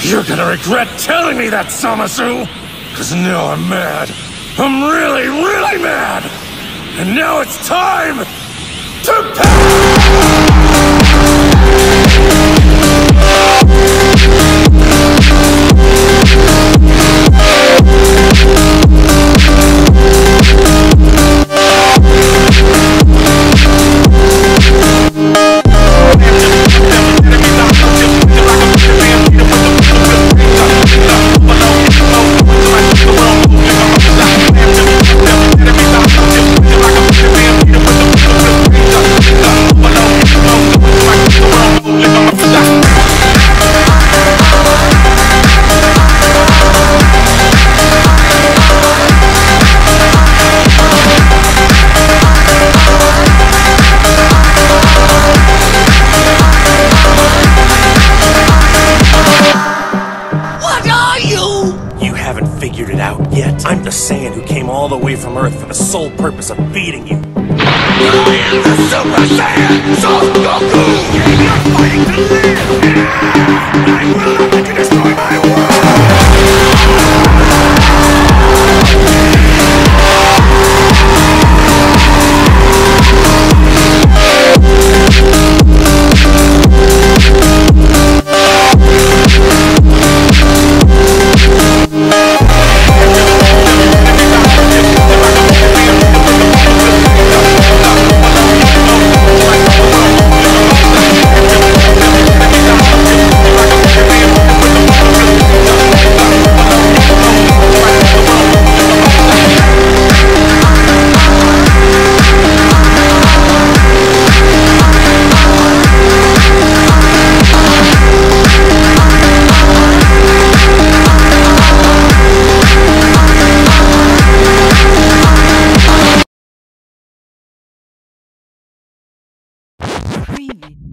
You're gonna regret telling me that, Zamasu! Cause now I'm mad. I'm really, really mad! And now it's time to figured it out yet? I'm the Saiyan who came all the way from Earth for the sole purpose of feeding you. I am the Super Saiyan, Son Goku! You're fighting to live! I will not let you destroy my world! Really?